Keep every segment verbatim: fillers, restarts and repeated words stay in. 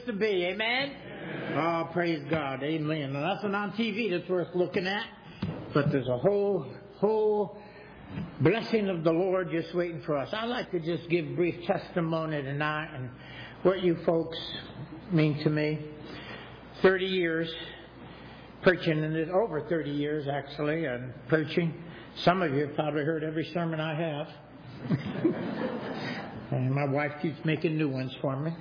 to be. Amen? Oh, praise God. Amen. Now, that's not on T V that's worth looking at. But there's a whole, whole blessing of the Lord just waiting for us. I'd like to just give brief testimony tonight and what you folks mean to me. thirty years preaching, and it's over thirty years actually, and preaching. Some of you have probably heard every sermon I have. And my wife keeps making new ones for me.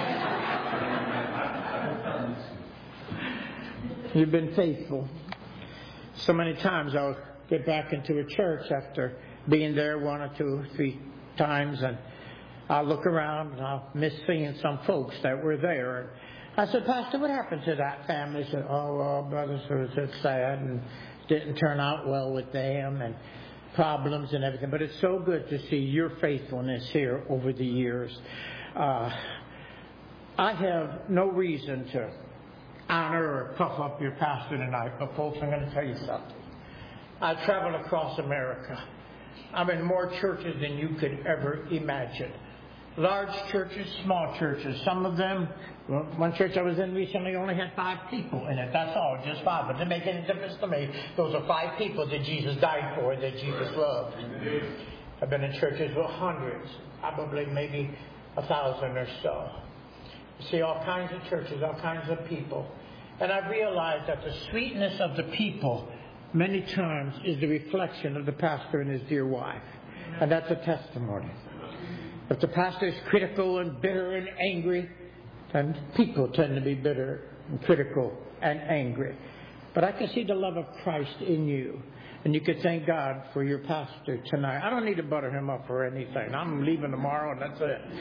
You've been faithful. So many times I'll get back into a church after being there one or two or three times, and I'll look around and I'll miss seeing some folks that were there. And I said, Pastor, what happened to that family? He said, oh, well, brothers, it was sad and didn't turn out well with them and problems and everything. But it's so good to see your faithfulness here over the years. Uh, I have no reason to honor or puff up your pastor tonight, but folks, I'm going to tell you something. I've traveled across America. I'm in more churches than you could ever imagine. Large churches, small churches. Some of them, well, one church I was in recently only had five people in it. That's all, just five. But it didn't make any difference to me. Those are five people that Jesus died for, that Jesus loved. I've been in churches with hundreds, probably maybe a thousand or so. You see all kinds of churches, all kinds of people. And I've realized that the sweetness of the people many times is the reflection of the pastor and his dear wife. And that's a testimony. If the pastor is critical and bitter and angry, then people tend to be bitter and critical and angry. But I can see the love of Christ in you. And you can thank God for your pastor tonight. I don't need to butter him up or anything. I'm leaving tomorrow and that's it.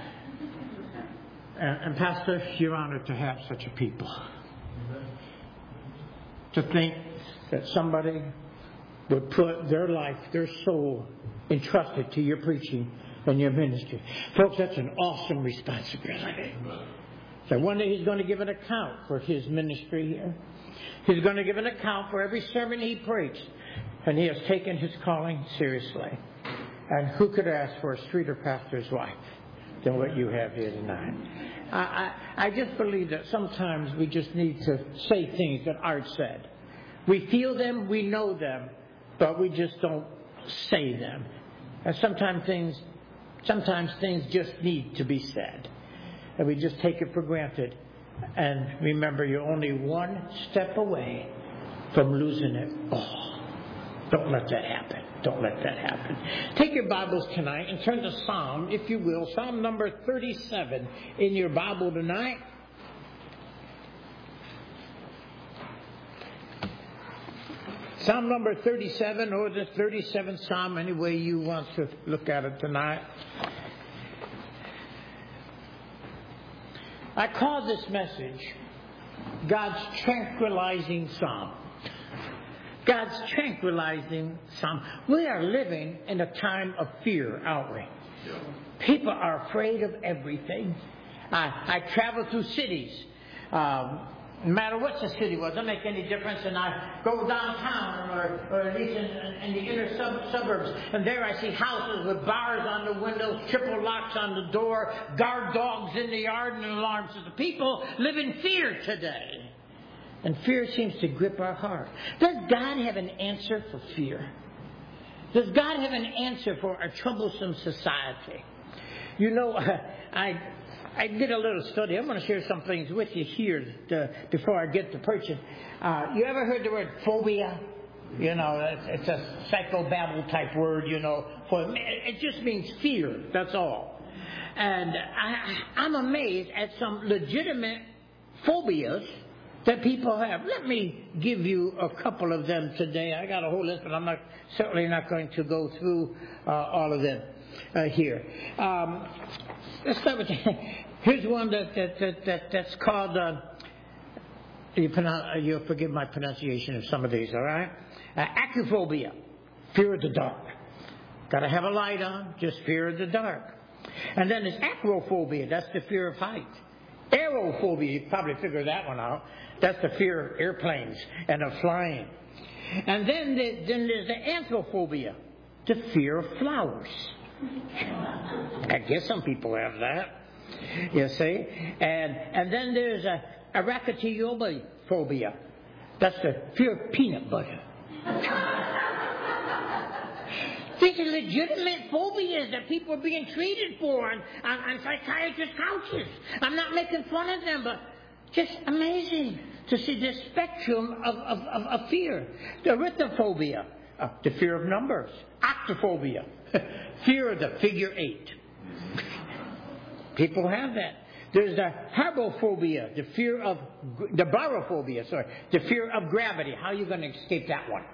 And, and Pastor, you're honored to have such a people. To think that somebody would put their life, their soul, entrusted to your preaching and your ministry. Folks, that's an awesome responsibility. So one day he's going to give an account for his ministry here. He's going to give an account for every sermon he preached. And he has taken his calling seriously. And who could ask for a sweeter pastor's wife than what you have here tonight? I, I, I just believe that sometimes we just need to say things that Art said. We feel them, we know them, but we just don't say them. And sometimes things, sometimes things just need to be said. And we just take it for granted. And remember, you're only one step away from losing it all. Don't let that happen. Don't let that happen. Take your Bibles tonight and turn to Psalm, if you will, Psalm number thirty-seven in your Bible tonight. Psalm number thirty-seven, or the thirty-seventh Psalm, any way you want to look at it tonight. I call this message God's tranquilizing Psalm. God's tranquilizing Psalm. We are living in a time of fear, aren't we? People are afraid of everything. I, I travel through cities. Um, no matter what the city was, doesn't make any difference. And I go downtown, or, or at least in, in the inner sub- suburbs, and there I see houses with bars on the windows, triple locks on the door, guard dogs in the yard, and alarms. So the people live in fear today. And fear seems to grip our heart. Does God have an answer for fear? Does God have an answer for a troublesome society? You know, I I did a little study. I'm going to share some things with you here to, before I get to preaching. Uh, you ever heard the word phobia? You know, it's, it's a psychobabble type word, you know. For it just means fear, that's all. And I, I'm amazed at some legitimate phobias that people have. Let me give you a couple of them today. I got a whole list, but I'm not certainly not going to go through uh, all of them uh, here. Um, let's start with here's one that, that, that, that that's called. Uh, you pronounce, you'll forgive my pronunciation of some of these. All right, uh, acrophobia, fear of the dark. Got to have a light on, just fear of the dark. And then there's acrophobia. That's the fear of height. Aerophobia, you probably figure that one out. That's the fear of airplanes and of flying. And then, the, then there's the anthrophobia, the fear of flowers. I guess some people have that. You see? And and then there's a arachidiophobia. That's the fear of peanut butter. These are legitimate phobias that people are being treated for on, on, on psychiatrist couches. I'm not making fun of them, but just amazing to see this spectrum of, of, of, of fear. The arithmophobia, uh, the fear of numbers. Octophobia, fear of the figure eight. People have that. There's the hypophobia, the fear of, the barophobia, sorry, the fear of gravity. How are you going to escape that one?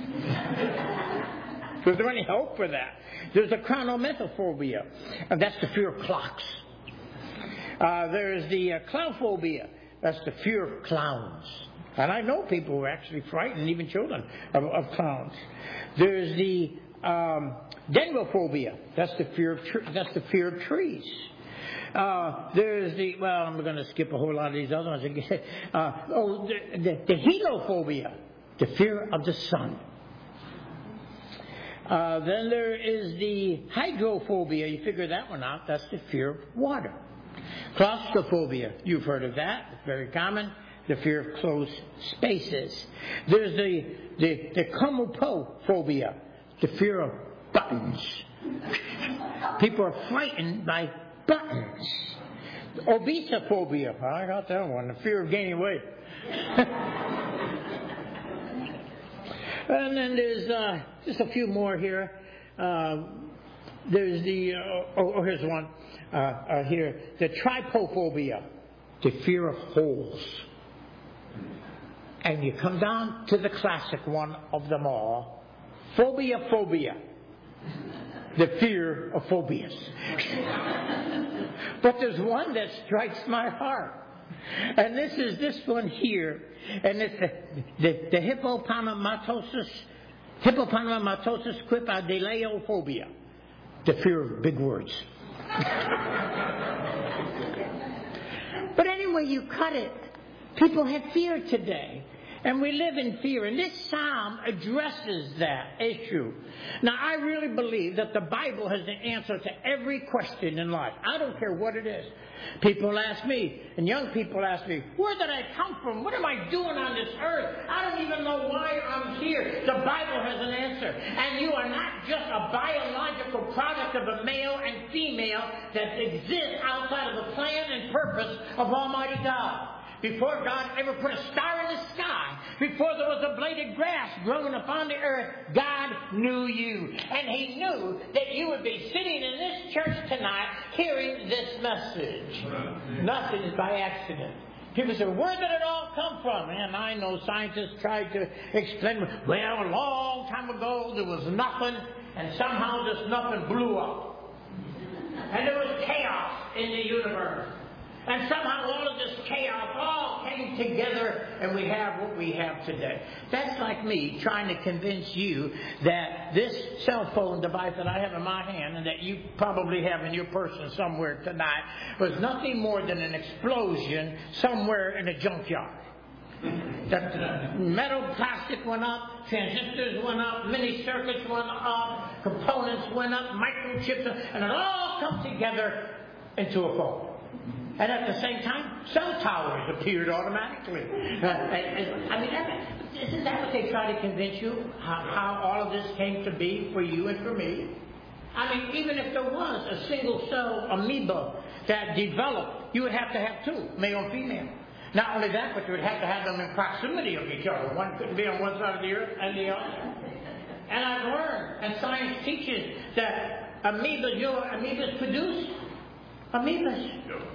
Is there any hope for that? There's the chronomethophobia, and that's the fear of clocks. Uh, there's the uh, clownphobia. That's the fear of clowns. And I know people who are actually frightened, even children, of, of clowns. There's the um, dendrophobia. That's the fear of tr- that's the fear of trees. Uh, there's the well, I'm going to skip a whole lot of these other ones. Uh, oh, the, the, the helophobia, the fear of the sun. Uh, then there is the hydrophobia. You figure that one out. That's the fear of water. Claustrophobia. You've heard of that. It's very common. The fear of closed spaces. There's the the, the comopophobia. The fear of buttons. People are frightened by buttons. Obesophobia. I got that one. The fear of gaining weight. And then there's uh, just a few more here. Uh, there's the, uh, oh, oh, here's one uh, uh, here. The trypophobia, the fear of holes. And you come down to the classic one of them all, phobia phobia, the fear of phobias. But there's one that strikes my heart. And this is this one here. And it's the, the, the hippopotamatosis, hippopotamatosis quipidaleophobia, the fear of big words. But anyway, you cut it. People have fear today. And we live in fear. And this psalm addresses that issue. Now, I really believe that the Bible has the answer to every question in life. I don't care what it is. People ask me, and young people ask me, where did I come from? What am I doing on this earth? I don't even know why I'm here. The Bible has an answer. And you are not just a biological product of a male and female that exists outside of the plan and purpose of Almighty God. Before God ever put a star in the sky, before there was a blade of grass growing upon the earth, God knew you. And He knew that you would be sitting in this church tonight hearing this message. Right. Nothing is by accident. People say, where did it all come from? And I know scientists tried to explain, well, a long time ago there was nothing, and somehow this nothing blew up. And there was chaos in the universe. And somehow all of this chaos all came together and we have what we have today. That's like me trying to convince you that this cell phone device that I have in my hand and that you probably have in your person somewhere tonight was nothing more than an explosion somewhere in a junkyard. That metal plastic went up, transistors went up, mini circuits went up, components went up, microchips, and it all comes together into a phone. And at the same time, cell towers appeared automatically. Uh, I mean, isn't that what they try to convince you? How, how all of this came to be for you and for me? I mean, even if there was a single cell amoeba that developed, you would have to have two, male and female. Not only that, but you would have to have them in proximity of each other. One couldn't be on one side of the earth and the other. And I've learned, and science teaches, that amoebas, your amoebas produce amoebas.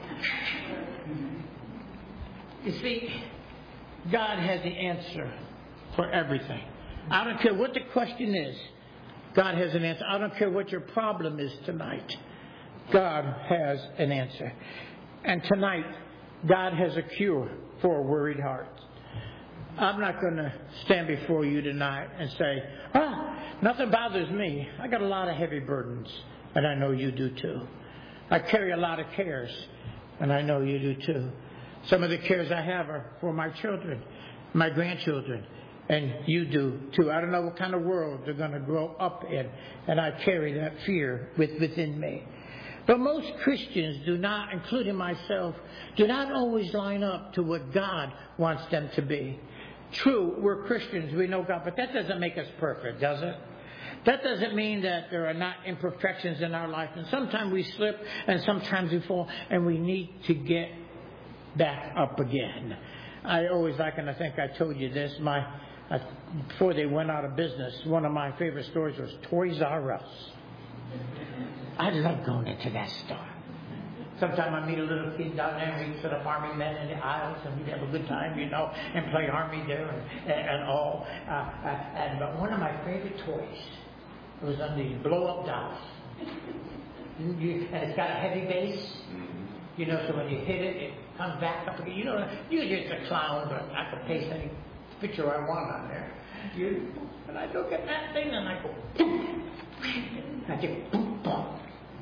You see, God has the answer for everything. I don't care what the question is. God has an answer. I don't care what your problem is tonight. God has an answer. And tonight, God has a cure for a worried heart. I'm not going to stand before you tonight and say, ah, nothing bothers me. I got a lot of heavy burdens, and I know you do too. I carry a lot of cares, and I know you do too. Some of the cares I have are for my children, my grandchildren, and you do too. I don't know what kind of world they're going to grow up in, and I carry that fear with, within me. But most Christians do not, including myself, do not always line up to what God wants them to be. True, we're Christians, we know God, but that doesn't make us perfect, does it? That doesn't mean that there are not imperfections in our life. And sometimes we slip and sometimes we fall, and we need to get back up again. I always like, and I think I told you this, my uh, before they went out of business, one of my favorite stores was Toys R Us. I love going into that store. Sometimes I meet a little kid down there and we set up army men in the aisles and we'd have a good time, you know, and play army there and, and, and all. Uh, uh, and but one of my favorite toys was on these blow-up dolls. You, and it's got a heavy base, you know, so when you hit it, it comes back up again. You know, usually it's a clown, but I can paste any picture I want on there. You, and I look at that thing and I go, boom. I get boom, boom.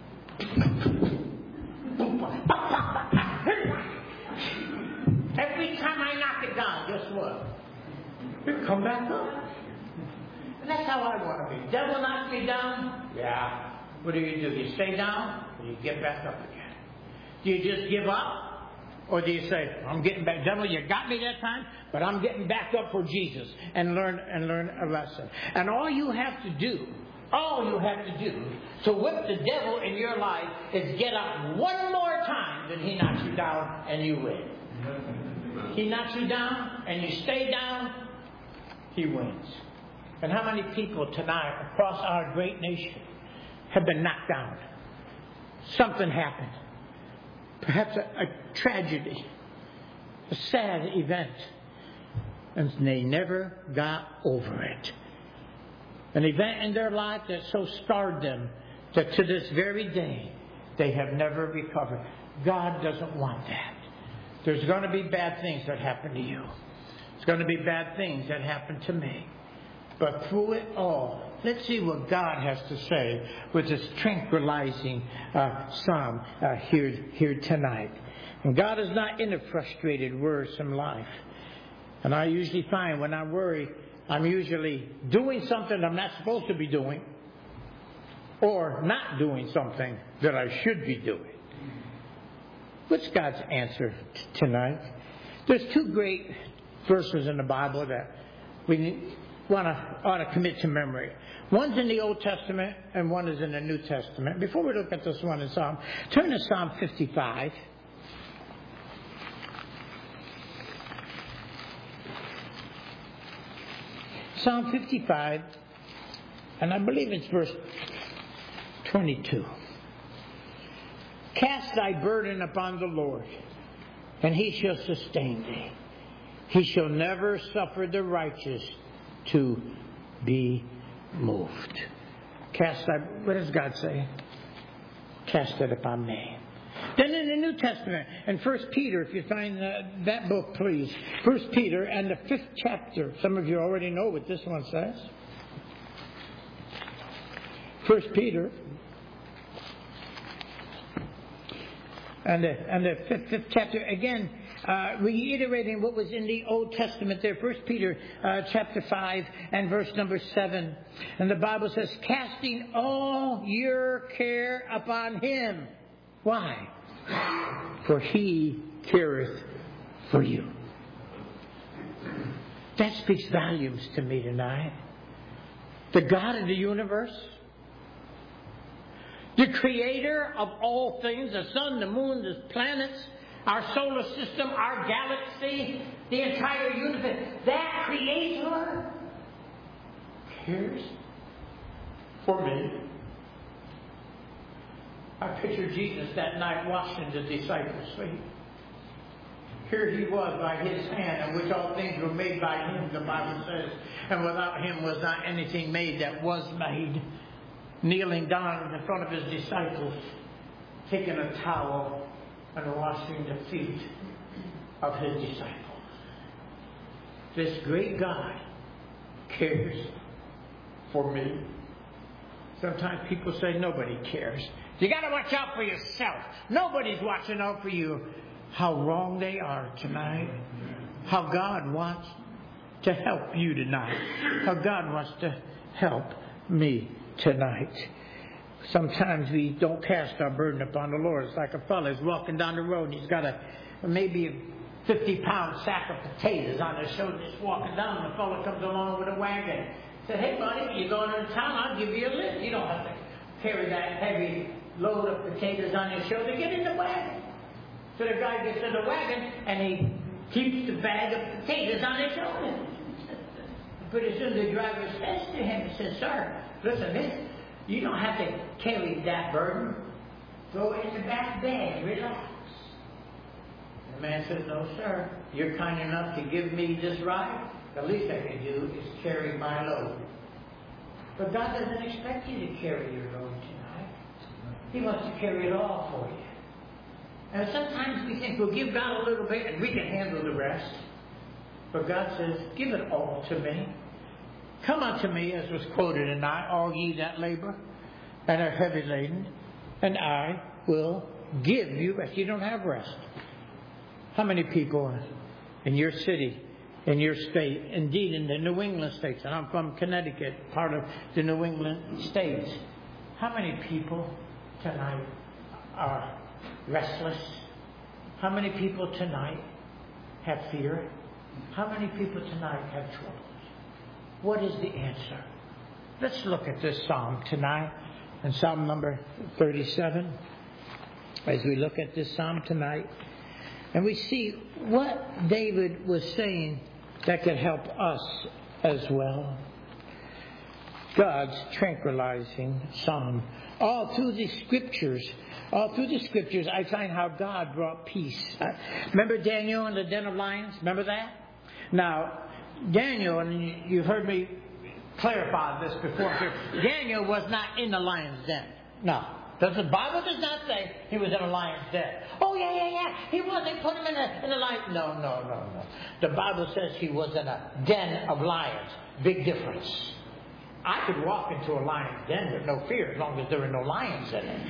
Every time I knock it down, guess what? It come back up. And that's how I want to be. Devil knocks me down. Yeah. What do you do? You stay down, or you get back up again? Do you just give up, or do you say, "I'm getting back, devil? You got me that time, but I'm getting back up for Jesus and learn and learn a lesson." And all you have to do. All you have to do to whip the devil in your life is get up one more time, then he knocks you down and you win. He knocks you down and you stay down, he wins. And how many people tonight across our great nation have been knocked down? Something happened. Perhaps a, a tragedy, a sad event, and they never got over it. An event in their life that so scarred them that to this very day they have never recovered. God doesn't want that. There's going to be bad things that happen to you. There's going to be bad things that happen to me. But through it all, let's see what God has to say with this tranquilizing uh, psalm uh, here, here tonight. And God is not in a frustrated, worrisome life. And I usually find when I worry, I'm usually doing something I'm not supposed to be doing or not doing something that I should be doing. What's God's answer t- tonight? There's two great verses in the Bible that we want to ought to commit to memory. One's in the Old Testament and one is in the New Testament. Before we look at this one in Psalm, turn to Psalm fifty-five. Psalm fifty-five, and I believe it's verse twenty-two. Cast thy burden upon the Lord, and he shall sustain thee. He shall never suffer the righteous to be moved. Cast thy, what does God say? Cast it upon me. Then in the New Testament, in First Peter, if you find uh, that book, please. First Peter and the fifth chapter. Some of you already know what this one says. First Peter and the, and the fifth, fifth chapter. Again, uh, reiterating what was in the Old Testament there. First Peter uh, chapter five and verse number seven. And the Bible says, casting all your care upon him. Why? For he careth for you. That speaks volumes to me tonight. The God of the universe, the creator of all things, the sun, the moon, the planets, our solar system, our galaxy, the entire universe, that creator cares for me. I picture Jesus that night washing the disciples' feet. Here he was by his hand, in which all things were made by him, the Bible says. And without him was not anything made that was made. Kneeling down in front of his disciples, taking a towel and washing the feet of his disciples. This great God cares for me. Sometimes people say nobody cares. You got to watch out for yourself. Nobody's watching out for you. How wrong they are tonight. How God wants to help you tonight. How God wants to help me tonight. sometimes we don't cast our burden upon the Lord. It's like a fellow is walking down the road and he's got a maybe a fifty pound sack of potatoes on his shoulder, just walking down, and the fellow comes along with a wagon. Said, hey buddy, you're going into town, I'll give you a lift. You don't have to carry that heavy load of potatoes on your shoulder. Get in the wagon. So the guy gets in the wagon and he keeps the bag of potatoes on his shoulder. Pretty soon the driver says to him, he says, sir, listen, this, you don't have to carry that burden. Throw it in the back bag, relax. The man says, no, sir, you're kind enough to give me this ride. The least I can do is carry my load. But God doesn't expect you to carry your load tonight. He wants to carry it all for you. And sometimes we think we'll give God a little bit and we can handle the rest. But God says, give it all to me. Come unto me, as was quoted, and I, all ye that labor and are heavy laden, and I will give you rest. You don't have rest. How many people in your city, in your state, indeed in the New England states, and I'm from Connecticut, part of the New England states, how many people tonight are restless? How many people tonight have fear? How many people tonight have troubles? What is the answer? Let's look at this psalm tonight, in Psalm number thirty-seven, as we look at this psalm tonight. And we see what David was saying that could help us as well. God's tranquilizing psalm. All through the scriptures, all through the scriptures, I find how God brought peace. Uh, remember Daniel in the den of lions? Remember that? Now, Daniel, and you heard me clarify this before, Daniel was not in the lion's den. No. Does the Bible does not say he was in a lion's den? Oh, yeah, yeah, yeah. He was. They put him in a, in a lion. No, no, no, no. The Bible says he was in a den of lions. Big difference. I could walk into a lion's den with no fear as long as there are no lions in it.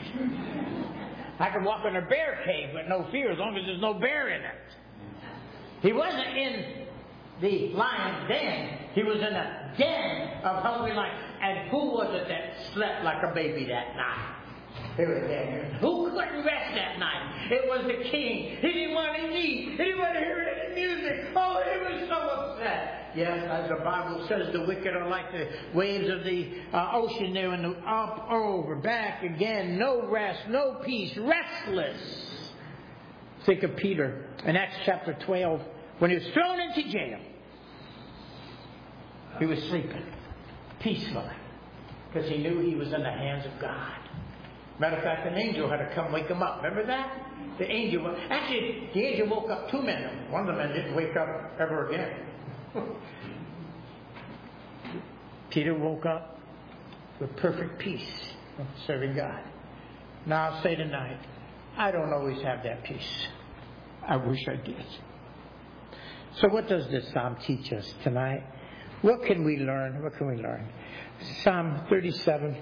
I could walk in a bear cave with no fear as long as there's no bear in it. He wasn't in the lion's den. He was in a den of hungry lions. And who was it that slept like a baby that night? It was Daniel. Who couldn't rest that night? It was the king. He didn't want to eat. He didn't want to hear any music. Oh, he was so upset. Yes, as the Bible says, the wicked are like the waves of the uh, ocean there, and the up, over, back again. No rest, no peace, restless. Think of Peter in Acts chapter twelve when he was thrown into jail. He was sleeping peacefully because he knew he was in the hands of God. Matter of fact, an angel had to come wake him up. Remember that? The angel, actually, the angel woke up two men. One of the men didn't wake up ever again. Peter woke up with perfect peace of serving God. Now I'll say tonight, I don't always have that peace. I wish I did. So what does this psalm teach us tonight? What can we learn? What can we learn? Psalm thirty-seven.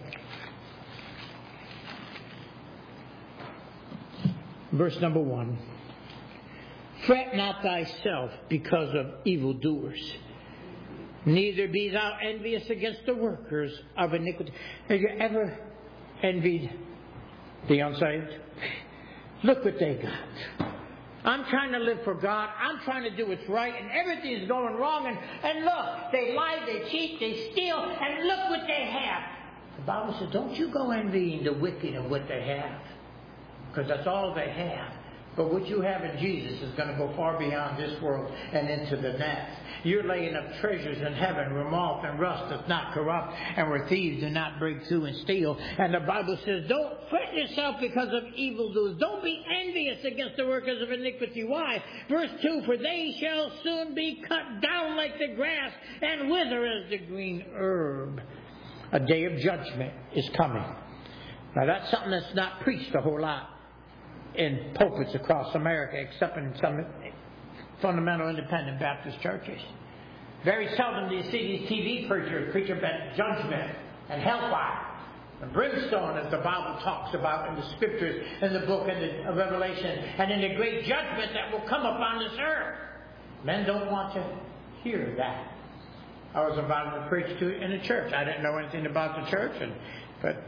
Verse number one. Fret not thyself because of evildoers, neither be thou envious against the workers of iniquity. Have you ever envied the unsaved? Look what they got. I'm trying to live for God. I'm trying to do what's right, and everything's going wrong. And, and look, they lie, they cheat, they steal, and look what they have. The Bible says, don't you go envying the wicked and what they have. Because that's all they have. But what you have in Jesus is going to go far beyond this world and into the next. You're laying up treasures in heaven where moth and rust does not corrupt and where thieves do not break through and steal. And the Bible says, don't fret yourself because of evildoers. Don't be envious against the workers of iniquity. Why? Verse two, for they shall soon be cut down like the grass and wither as the green herb. A day of judgment is coming. Now that's something that's not preached a whole lot in pulpits across America, except in some fundamental independent Baptist churches. Very seldom do you see these T V preachers preach about judgment and hellfire and brimstone, as the Bible talks about in the scriptures, in the book of Revelation, and in the great judgment that will come upon this earth. Men don't want to hear that. I was invited to preach to in a church. I didn't know anything about the church, and but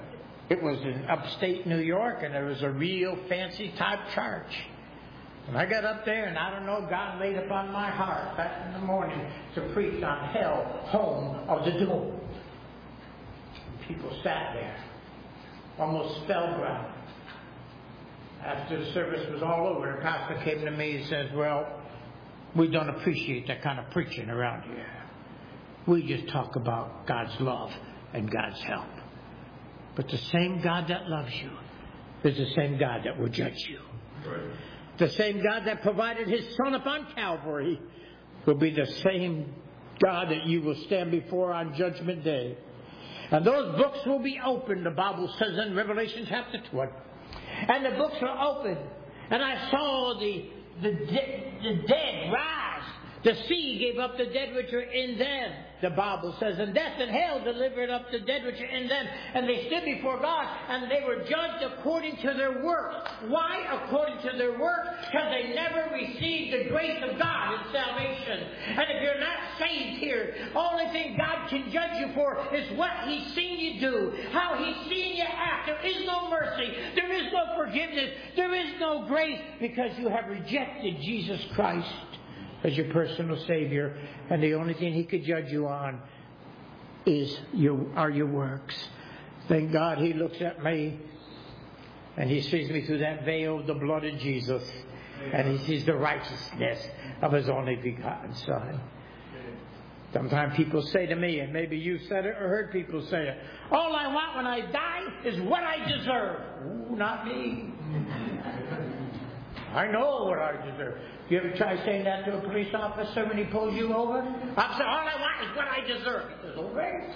It was in upstate New York, and it was a real fancy type church. And I got up there, and I don't know, God laid upon my heart that in the morning to preach on hell, home of the doomed. People sat there, almost spellbound. After the service was all over, the pastor came to me and says, well, we don't appreciate that kind of preaching around here. We just talk about God's love and God's help. But the same God that loves you is the same God that will judge you. Right. The same God that provided His Son upon Calvary will be the same God that you will stand before on Judgment Day. And those books will be opened, the Bible says in Revelation chapter twenty. And the books were opened. And I saw the, the, de- the dead rise. The sea gave up the dead which were in them, the Bible says. And death and hell delivered up the dead which were in them. And they stood before God, and they were judged according to their works. Why according to their works? Because they never received the grace of God in salvation. And if you're not saved here, only thing God can judge you for is what He's seen you do, how He's seen you act. There is no mercy. There is no forgiveness. There is no grace, because you have rejected Jesus Christ as your personal Savior, and the only thing He could judge you on is your are your works. Thank God He looks at me, and He sees me through that veil of the blood of Jesus, and He sees the righteousness of His only begotten Son. Sometimes people say to me, and maybe you said it or heard people say it, all I want when I die is what I deserve. Ooh, not me. I know what I deserve. You ever try saying that to a police officer when he pulls you over? Officer, all I want is what I deserve. He says, okay.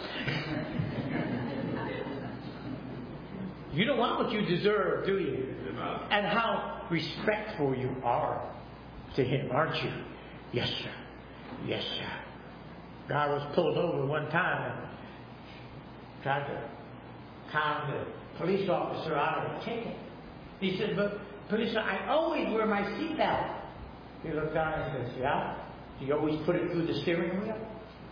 You don't want what you deserve, do you? And how respectful you are to Him, aren't you? Yes, sir. Yes, sir. I was pulled over one time and tried to con the police officer out of a ticket. He said, but police, I always wear my seatbelt. He looked down and says, yeah? Do you always put it through the steering wheel?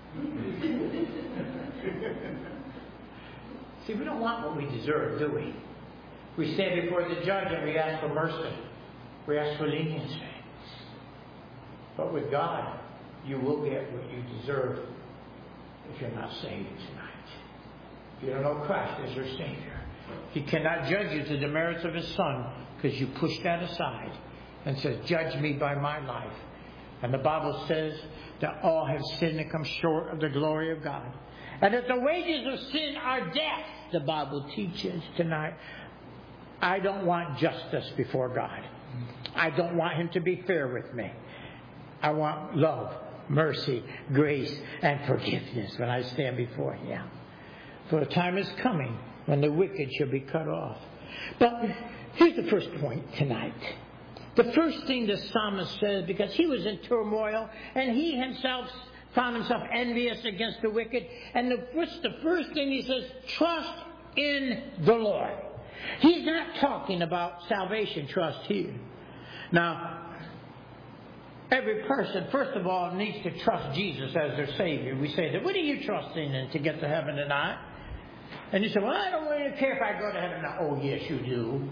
See, we don't want what we deserve, do we? We stand before the judge and we ask for mercy. We ask for leniency. But with God, you will get what you deserve if you're not saved tonight. If you don't know Christ as your Savior, He cannot judge you to the merits of His Son, because you push that aside and says, judge me by my life. And the Bible says that all have sinned and come short of the glory of God. And that the wages of sin are death, the Bible teaches tonight. I don't want justice before God. I don't want Him to be fair with me. I want love, mercy, grace, and forgiveness when I stand before Him. For a time is coming when the wicked shall be cut off. But here's the first point tonight. The first thing the psalmist says, because he was in turmoil, and he himself found himself envious against the wicked. And the first, the first thing he says, trust in the Lord. He's not talking about salvation trust here. Now, every person, first of all, needs to trust Jesus as their Savior. We say that, what are you trusting in to get to heaven tonight? And you say, well, I don't really care if I go to heaven now. Oh, yes, you do.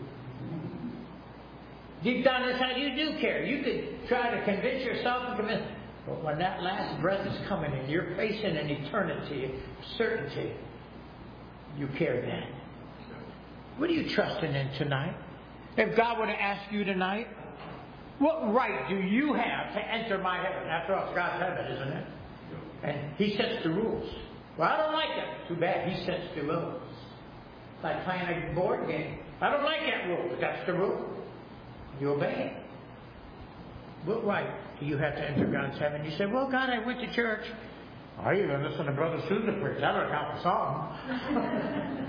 Deep down inside, you do care. You could try to convince yourself and convince. But when that last breath is coming in, you're facing an eternity, certainty. You care then. What are you trusting in tonight? If God were to ask you tonight, what right do you have to enter my heaven? After all, it's God's heaven, isn't it? And He sets the rules. Well, I don't like that. Too bad. He sets the rules. It's like playing a board game. I don't like that rule, but that's the rule. You obey it. What right do you have to enter God's heaven? You say, well, God, I went to church. Oh, you're going to listen to Brother Susan preach. That would count for something.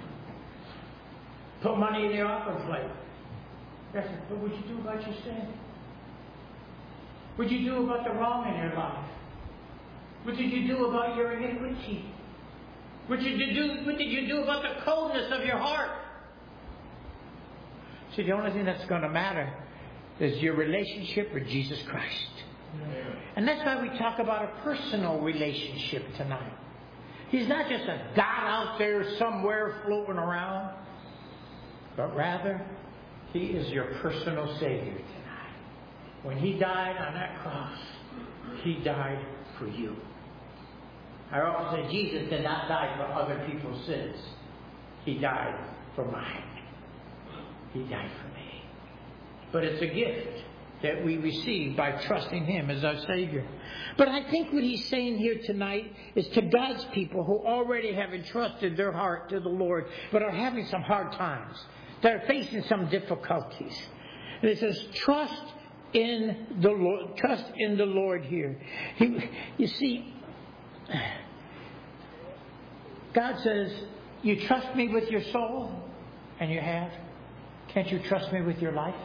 Put money in the offering plate. Yes, what would you do about your sin? What did you do about the wrong in your life? What did you do about your iniquity? What did you do, what did you do about the coldness of your heart? See, the only thing that's going to matter is your relationship with Jesus Christ. Yeah. And that's why we talk about a personal relationship tonight. He's not just a God out there somewhere floating around, but rather He is your personal Savior tonight. When He died on that cross, He died for you. I often say Jesus did not die for other people's sins. He died for mine. He died for me. But it's a gift that we receive by trusting Him as our Savior. But I think what He's saying here tonight is to God's people who already have entrusted their heart to the Lord, but are having some hard times. They're facing some difficulties. And it says, trust in the Lord. Trust in the Lord here. He, you see, God says, you trust me with your soul, and you have. Can't you trust me with your life?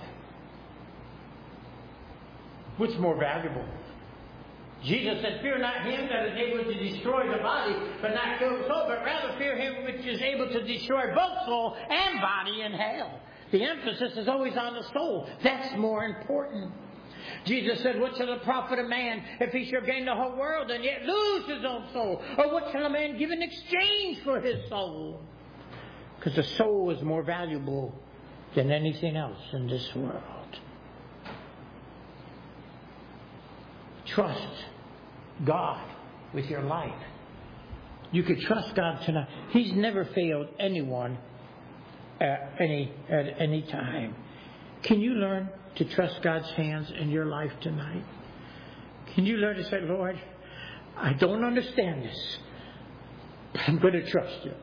What's more valuable? Jesus said, fear not him that is able to destroy the body, but not kill the soul, but rather fear him which is able to destroy both soul and body in hell. The emphasis is always on the soul. That's more important. Jesus said, what shall it profit a man if he shall gain the whole world and yet lose his own soul? Or what shall a man give in exchange for his soul? Because the soul is more valuable than anything else in this world. Trust God with your life. You could trust God tonight. He's never failed anyone at any at any time. Can you learn to trust God's hands in your life tonight? Can you learn to say, Lord, I don't understand this, but I'm going to trust you.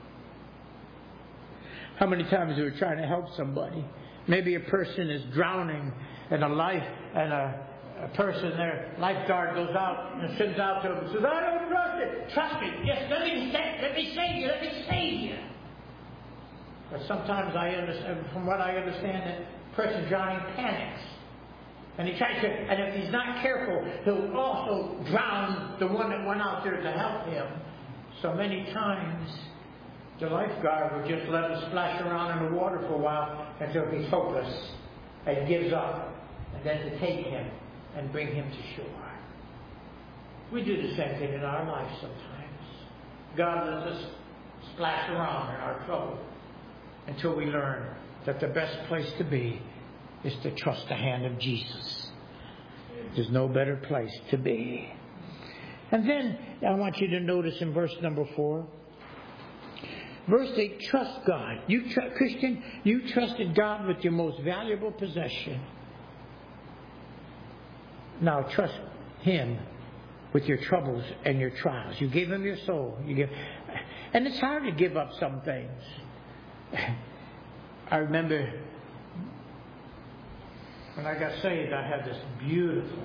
How many times are we trying to help somebody? Maybe a person is drowning in a life, and a, a person, their lifeguard goes out and sends out to them and says, I don't trust it. Trust me. Yes, let me save, let me save you. Let me save you. But sometimes I understand, from what I understand, that person drowning panics. And he tries to, and if he's not careful, he'll also drown the one that went out there to help him. So many times, the lifeguard will just let him splash around in the water for a while until he's hopeless and gives up, and then to take him and bring him to shore. We do the same thing in our life sometimes. God lets us splash around in our trouble until we learn that the best place to be is to trust the hand of Jesus. There's no better place to be. And then I want you to notice in verse number four, verse eight, trust God. You tr- Christian, you trusted God with your most valuable possession. Now trust Him with your troubles and your trials. You gave Him your soul. You give, and it's hard to give up some things. I remember when I got saved, I had this beautiful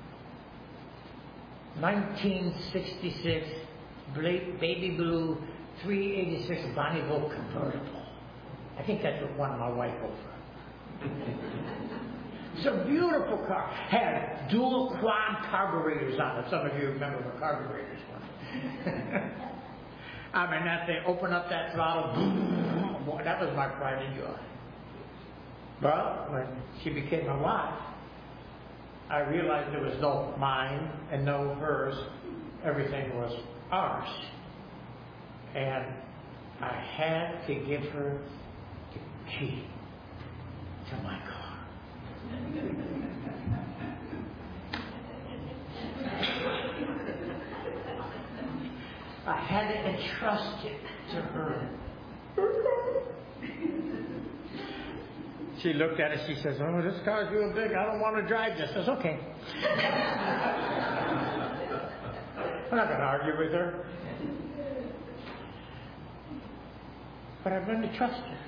nineteen sixty-six baby blue three eighty-six Bonneville convertible. I think that's what won my wife over. It's a beautiful car. Had dual quad carburetors on it. Some of you remember what carburetors were. I mean, that they open up that throttle. Boom, boy, that was my pride and joy. But when she became my wife, I realized there was no mine and no hers. Everything was ours. And I had to give her the key to my car. I had to entrust it to her. She looked at it, she says, oh, this car's real big, I don't want to drive this. I says, okay. I'm not going to argue with her. But I've learned to trust her.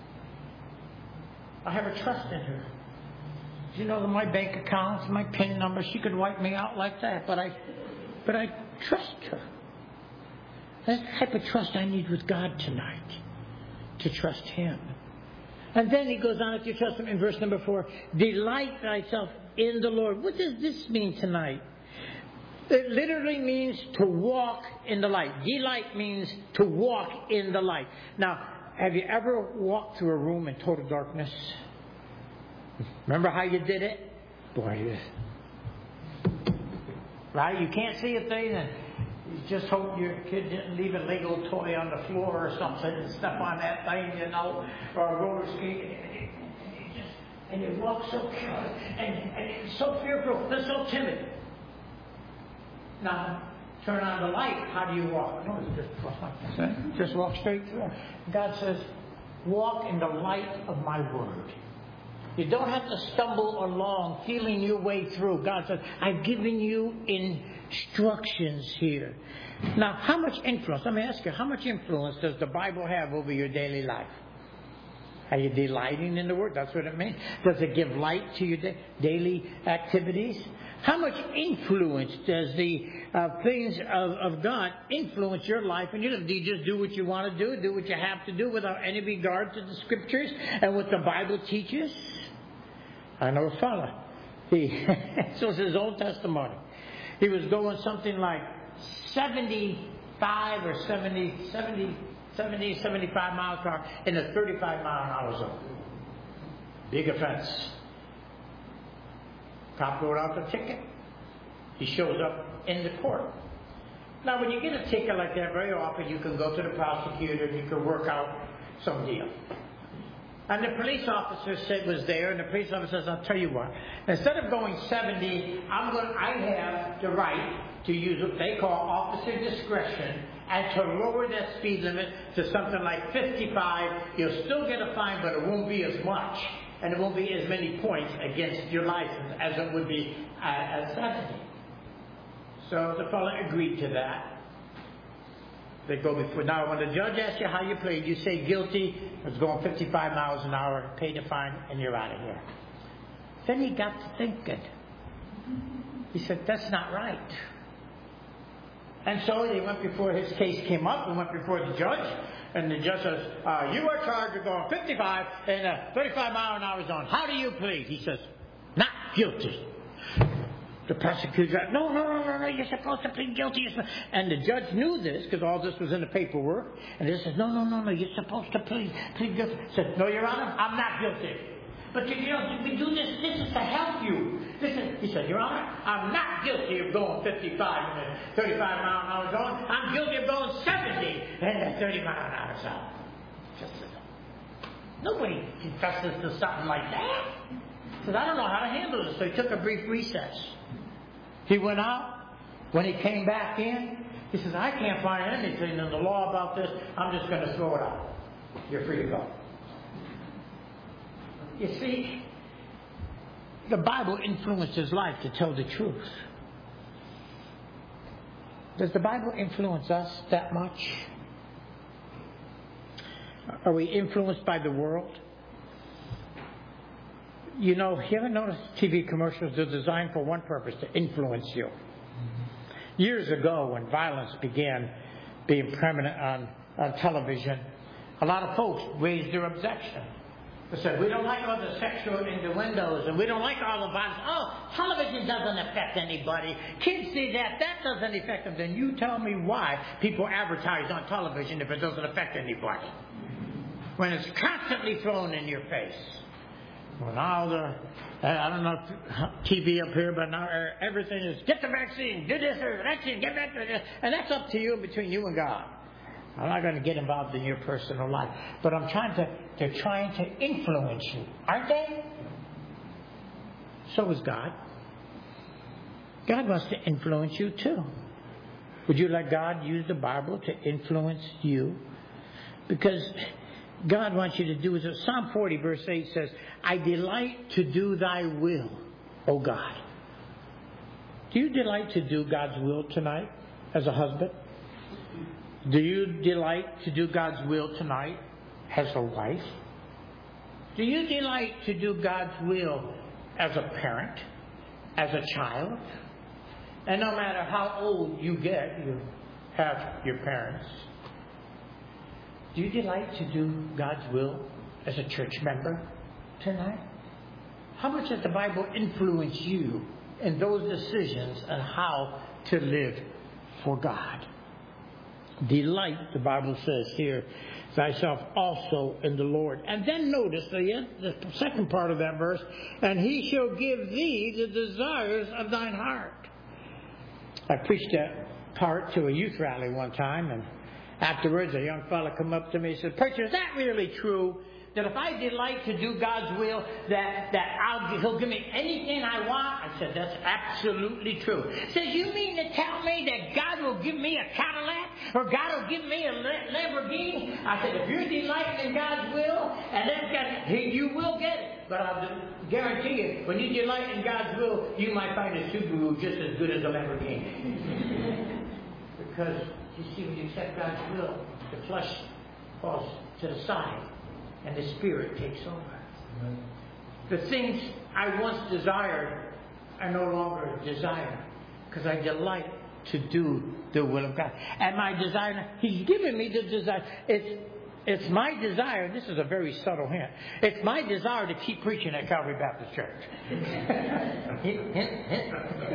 I have a trust in her. You know, my bank accounts, my PIN number, she could wipe me out like that, but I, but I trust her. That's the type of trust I need with God tonight, to trust Him. And then he goes on to trust Him in verse number four. Delight thyself in the Lord. What does this mean tonight? It literally means to walk in the light. Delight means to walk in the light. Now, have you ever walked through a room in total darkness? Remember how you did it? Boy, you, right? You can't see a thing, and just hope your kid didn't leave a Lego toy on the floor or something and step on that thing, you know, or a roller skate. And you just, and you walk so careless, and, and you're so fearful, they're so timid. Now, turn on the light, how do you walk? No, you just walk like that. Just walk straight through. God says, walk in the light of my word. You don't have to stumble along feeling your way through. God says, I've given you instructions here. Now, how much influence, let me ask you, how much influence does the Bible have over your daily life? Are you delighting in the Word? That's what it means. Does it give light to your da- daily activities? How much influence does the uh, things of, of God influence your life? And you know, do you just do what you want to do, do what you have to do without any regard to the Scriptures and what the Bible teaches? I know a fella. He, this was his own testimony. He was going something like seventy-five or seventy, seventy, seventy, seventy-five miles per hour in a thirty-five mile an hour zone. Big offense. Cop wrote out the ticket. He shows up in the court. Now, when you get a ticket like that, very often you can go to the prosecutor and you can work out some deal. And the police officer said was there, and the police officer says, I'll tell you what, instead of going seventy, I'm going, I have the right to use what they call officer discretion and to lower that speed limit to something like fifty-five. You'll still get a fine, but it won't be as much, and it won't be as many points against your license as it would be at, at seventy. So the fellow agreed to that. They go before. Now, when the judge asks you how you played, you say guilty. It's going fifty-five miles an hour, pay the fine, and you're out of here. Then he got to thinking. He said, that's not right. And so he went before his case came up and went before the judge. And the judge says, uh, you are charged with going fifty-five in a thirty-five mile an hour zone. How do you plead? He says, not guilty. The prosecutor said, no, no, no, no, no, you're supposed to plead guilty. And the judge knew this because all this was in the paperwork. And he says, no, no, no, no, you're supposed to plead, plead guilty. He said, no, Your Honor, I'm not guilty. But you, you know, we do this, this is to help you. This is, he said, Your Honor, I'm not guilty of going fifty-five in a thirty-five mile an hour zone. I'm guilty of going seventy in a thirty mile an hour zone. Just, nobody confesses to something like that. He said, I don't know how to handle this. So he took a brief recess. He went out. When he came back in, he says, I can't find anything in the law about this. I'm just going to throw it out. You're free to go. You see, the Bible influenced his life to tell the truth. Does the Bible influence us that much? Are we influenced by the world? You know, you ever notice T V commercials are designed for one purpose, to influence you. Years ago, when violence began being prominent on, on television, a lot of folks raised their objection. They said, we don't like all the sexual innuendos, and we don't like all the violence. Oh, television doesn't affect anybody. Kids see that. That doesn't affect them. Then you tell me why people advertise on television if it doesn't affect anybody. When it's constantly thrown in your face. Well, now the, I don't know, T V up here, but now everything is, get the vaccine, do this or vaccine, get that, and that's up to you, between you and God. I'm not going to get involved in your personal life, but I'm trying to, they're trying to influence you, aren't they? So is God. God wants to influence you too. Would you let God use the Bible to influence you? Because God wants you to do it. Psalm forty verse eight says, I delight to do thy will, O God. Do you delight to do God's will tonight as a husband? Do you delight to do God's will tonight as a wife? Do you delight to do God's will as a parent, as a child? And no matter how old you get, you have your parents. Do you delight to do God's will as a church member tonight? How much does the Bible influence you in those decisions on how to live for God? Delight, the Bible says here, thyself also in the Lord. And then notice the, the second part of that verse, and he shall give thee the desires of thine heart. I preached that part to a youth rally one time, and afterwards a young fella come up to me and said, "Preacher, is that really true? That if I delight to do God's will, that, that I'll, He'll give me anything I want?" I said, "That's absolutely true." He says, "You mean to tell me that God will give me a Cadillac? Or God will give me a Lamborghini?" I said, "If you're delighting in God's will, and that's got, you will get it. But I'll guarantee you, when you delight in God's will, you might find a Subaru just as good as a Lamborghini." Because, you see, when you accept God's will, the flesh falls to the side. And the Spirit takes over. Amen. The things I once desired, I no longer desire. Because I delight to do the will of God. And my desire, He's given me the desire. It's, it's my desire, this is a very subtle hint. It's my desire to keep preaching at Calvary Baptist Church. hint, hint, hint.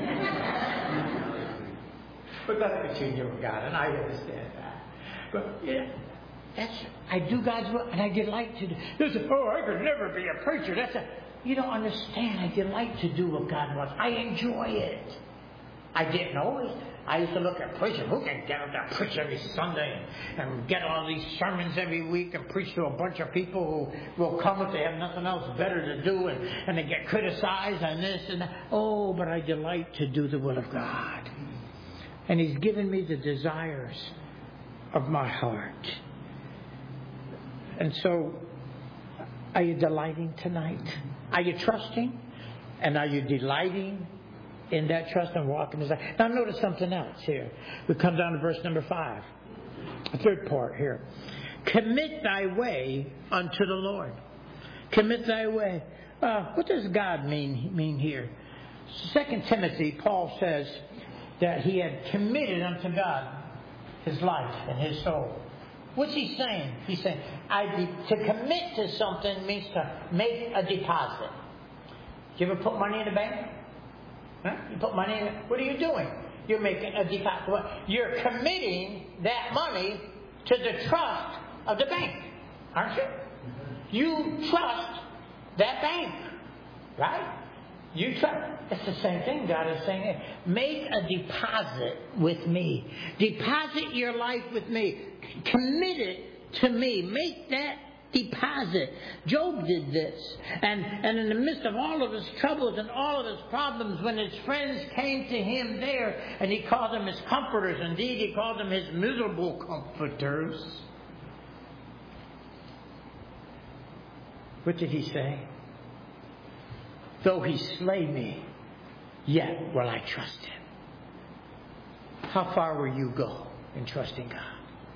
But that's between you and God, and I understand that. But, yeah. That's, I do God's will, and I delight to do. They say, "Oh, I could never be a preacher." That's a, you don't understand. I delight to do what God wants. I enjoy it. I didn't always. I used to look at preachers. Who can get up there and preach every Sunday and, and get all these sermons every week and preach to a bunch of people who will come if they have nothing else better to do, and, and they get criticized and this and that. Oh, but I delight to do the will of God. And He's given me the desires of my heart. And so, are you delighting tonight? Are you trusting? And are you delighting in that trust and walking? Now notice something else here. We come down to verse number five. The third part here. Commit thy way unto the Lord. Commit thy way. Uh, what does God mean, mean here? Second Timothy, Paul says that he had committed unto God his life and his soul. What's he saying? He's saying, I de- to commit to something means to make a deposit. Do you ever put money in the bank? Huh? You put money in it. What are you doing? You're making a deposit. You're committing that money to the trust of the bank, aren't you? You trust that bank, right? You trust. It's the same thing God is saying. Make a deposit with me. Deposit your life with me. Commit it to me. Make that deposit. Job did this. And, and in the midst of all of his troubles and all of his problems, when his friends came to him there, and he called them his comforters. Indeed, he called them his miserable comforters. What did he say? Though he slay me, yet will I trust him. How far will you go in trusting God?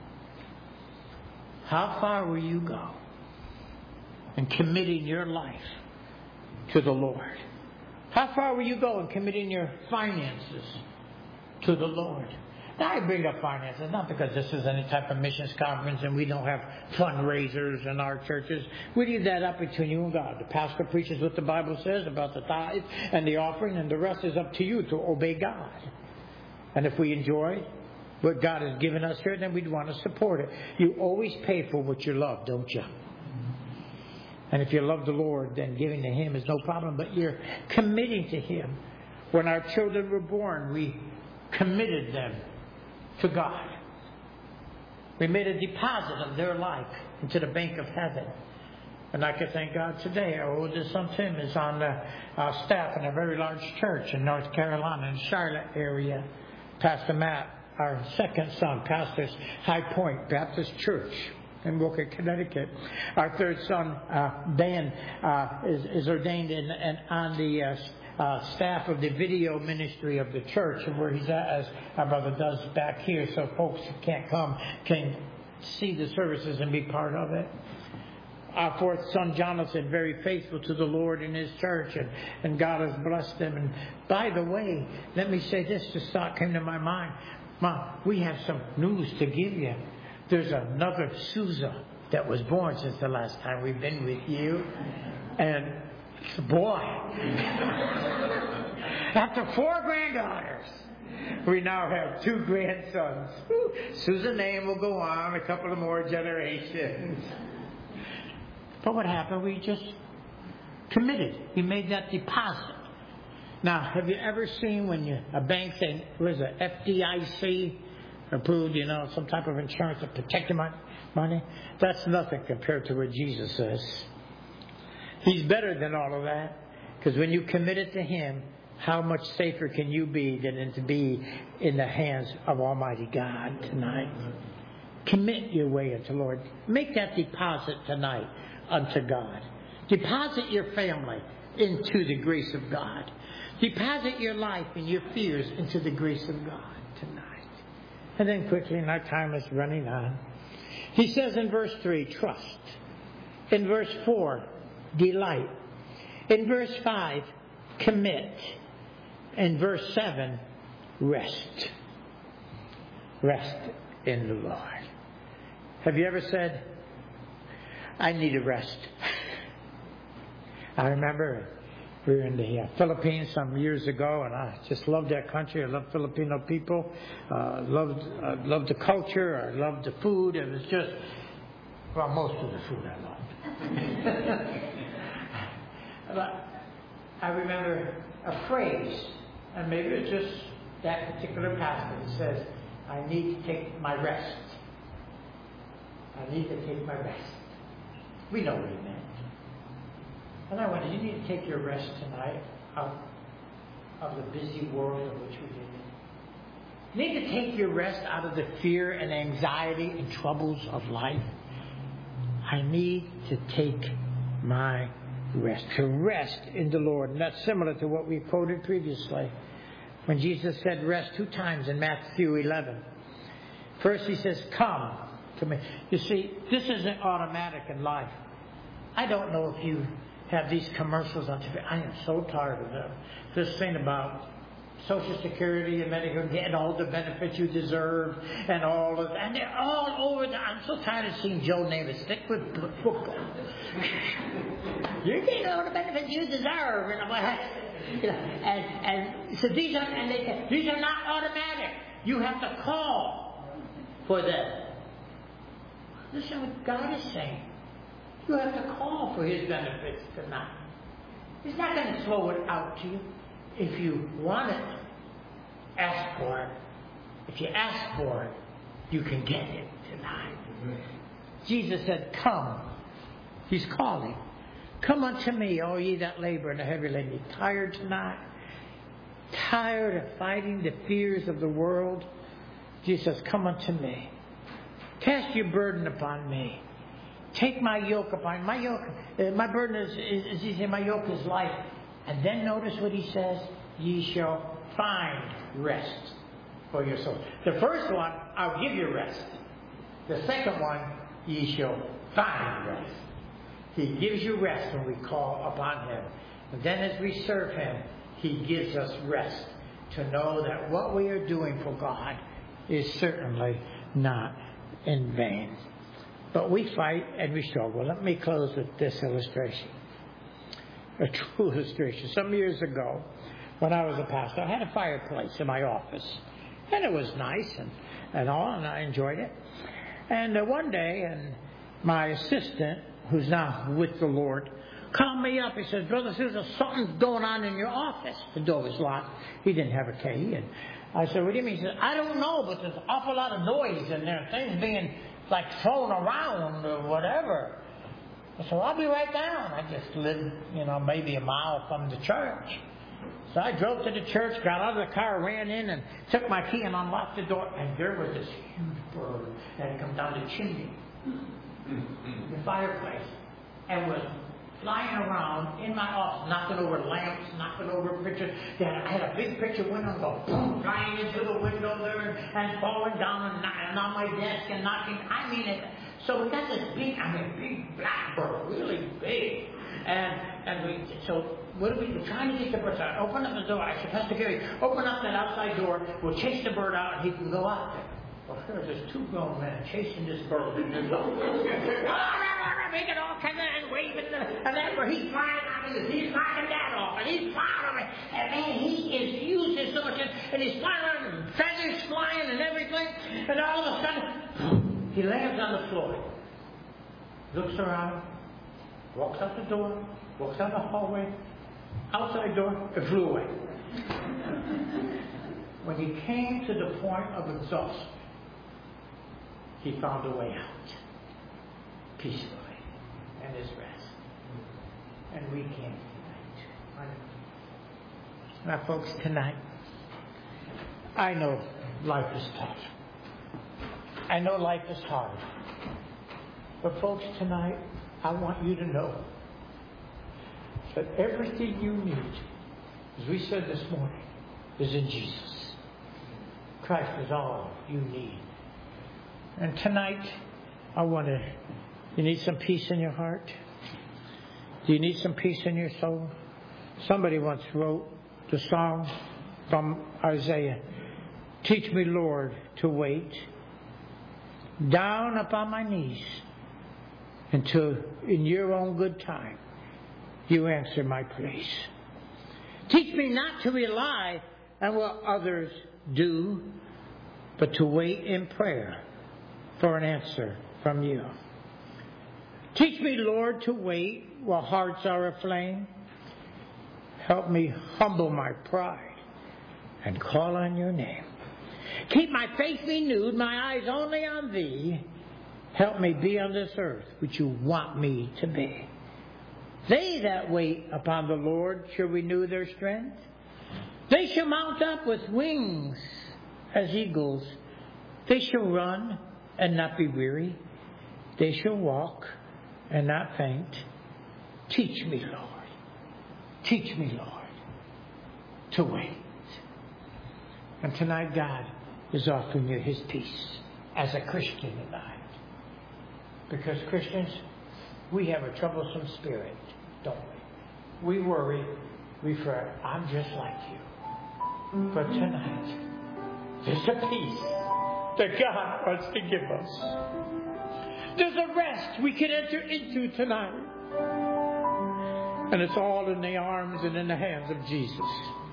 How far will you go in committing your life to the Lord? How far will you go in committing your finances to the Lord? Now I bring up finances, not because this is any type of missions conference and we don't have fundraisers in our churches. We leave that up between you and God. The pastor preaches what the Bible says about the tithe and the offering, and the rest is up to you to obey God. And if we enjoy what God has given us here, then we'd want to support it. You always pay for what you love, don't you? And if you love the Lord, then giving to Him is no problem, but you're committing to Him. When our children were born, we committed them to God. We made a deposit of their life into the bank of heaven. And I can thank God today. Our oldest son Tim is on the uh, staff in a very large church in North Carolina, in Charlotte area. Pastor Matt, our second son, pastors High Point Baptist Church in Woking, Connecticut. Our third son, uh, Dan, uh, is, is ordained in, in, on the uh, Uh, staff of the video ministry of the church, and where he's at, as our brother does back here, so folks who can't come can see the services and be part of it. Our fourth son, Jonathan, very faithful to the Lord in his church, and, and God has blessed them. And by the way, let me say this, this thought came to my mind. Mom, we have some news to give you. There's another Sousa that was born since the last time we've been with you. And boy, after four granddaughters, we now have two grandsons. Susan's name will go on a couple of more generations. But what happened? We just committed. We made that deposit. Now, have you ever seen when you, a bank saying, what is it, F D I C approved, you know, some type of insurance to protect your money? That's nothing compared to what Jesus says. He's better than all of that, because when you commit it to Him, how much safer can you be than to be in the hands of Almighty God tonight? Commit your way unto the Lord. Make that deposit tonight unto God. Deposit your family into the grace of God. Deposit your life and your fears into the grace of God tonight. And then quickly, and our time is running on, He says in verse three, trust. In verse four, delight. In verse five, commit. In verse seven, rest. Rest in the Lord. Have you ever said, I need a rest? I remember we were in the uh, Philippines some years ago, and I just loved that country. I loved Filipino people. Uh, loved uh, loved the culture. I loved the food. It was just, well, most of the food I loved. But I remember a phrase, and maybe it's just that particular passage that says, I need to take my rest. I need to take my rest. We know what he meant. And I wonder, you need to take your rest tonight out of the busy world in which we live in. You need to take your rest out of the fear and anxiety and troubles of life. I need to take my rest. To rest in the Lord. And that's similar to what we quoted previously. When Jesus said rest two times in Matthew eleven. First He says, come to me. You see, this isn't automatic in life. I don't know if you have these commercials on T V. I am so tired of them. This thing about Social Security and Medicare, getting all the benefits you deserve and all of that. And they're all over the, I'm so tired of seeing Joe Namath stick with football. You're getting all the benefits you deserve. You know, you know, and, and so these are, and they say, these are not automatic. You have to call for them. Listen what God is saying. You have to call for His benefits tonight. He's not going to throw it out to you. If you want it, ask for it. If you ask for it, you can get it tonight. Jesus said, come. He's calling. Come unto me, all ye that labor and are heavy laden. You tired tonight? Tired of fighting the fears of the world? Jesus says, come unto me. Cast your burden upon me. Take my yoke upon my yoke. Uh, my burden is, is, is, he said, my yoke is light. And then notice what he says: ye shall find rest for your soul. The first one, I'll give you rest. The second one, ye shall find rest. He gives you rest when we call upon Him. And then as we serve Him, He gives us rest to know that what we are doing for God is certainly not in vain. But we fight and we struggle. Let me close with this illustration. A true illustration. Some years ago, when I was a pastor, I had a fireplace in my office. And it was nice and, and all, and I enjoyed it. And uh, one day, and my assistant, who's now with the Lord, called me up. He said, Brother Sousa, something's going on in your office. The door was locked. He didn't have a key. And I said, what do you mean? He said, I don't know, but there's an awful lot of noise in there. Things being like thrown around or whatever. I said, well, I'll be right down. I just lived, you know, maybe a mile from the church. So I drove to the church, got out of the car, ran in, and took my key and unlocked the door. And there was this huge bird that had come down the chimney, the fireplace, and was flying around in my office, knocking over lamps, knocking over pictures. Then I had a big picture window go boom, flying into the window there and, and falling down and, and on my desk and knocking. I mean it. So we got this big, I mean, big black bird, really big. And and we so what are we we're trying to get the bird? So I open up the door. I said, Pastor Gary, open up that outside door. We'll chase the bird out and he can go out there. Well, here there's two grown men chasing this bird. Making all kinds of and waving, and that's where he's flying out, and he's knocking that off, and he's flying over, and man, he is using so much, and he's flying around, and feathers flying and everything, and all of a sudden, he lands on the floor, looks around, walks out the door, walks out the hallway, outside door, and flew away. When he came to the point of exhaustion, he found a way out peacefully and his rest. And we can tonight. Now, folks, tonight, I know life is tough. I know life is hard. But, folks, tonight, I want you to know that everything you need, as we said this morning, is in Jesus. Christ is all you need. And tonight, I want to, you need some peace in your heart? Do you need some peace in your soul? Somebody once wrote the song from Isaiah, teach me, Lord, to wait down upon my knees until in your own good time you answer my praise. Teach me not to rely on what others do, but to wait in prayer for an answer from you. Teach me, Lord, to wait while hearts are aflame. Help me humble my pride and call on your name. Keep my faith renewed, my eyes only on thee. Help me be on this earth which you want me to be. They that wait upon the Lord shall renew their strength. They shall mount up with wings as eagles. They shall run and not be weary. They shall walk and not faint. Teach me, Lord. Teach me, Lord, to wait. And tonight God is offering you his peace as a Christian tonight. Because Christians, we have a troublesome spirit, don't we? We worry, we fret. I'm just like you. But tonight, there's a peace that God wants to give us. There's a rest we can enter into tonight. And it's all in the arms and in the hands of Jesus.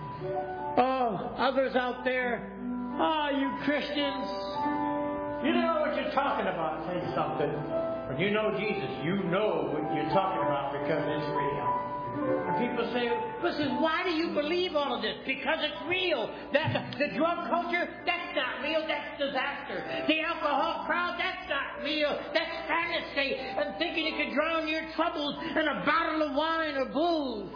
Oh, others out there, oh, you Christians, you don't know what you're talking about. I'll tell you something. When you know Jesus, you know what you're talking about because it's real. And people say, listen, why do you believe all of this? Because it's real. That's the drug culture, that's not real. That's disaster. The alcohol crowd, that's not real. That's fantasy. And thinking you can drown your troubles in a bottle of wine or booze.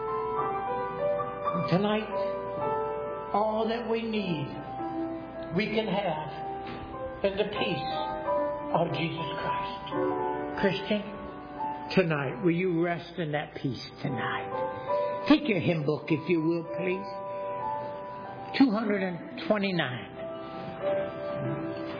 And tonight, all that we need, we can have in the peace of Jesus Christ. Christian, tonight, will you rest in that peace tonight? Take your hymn book, if you will, please. two twenty-nine.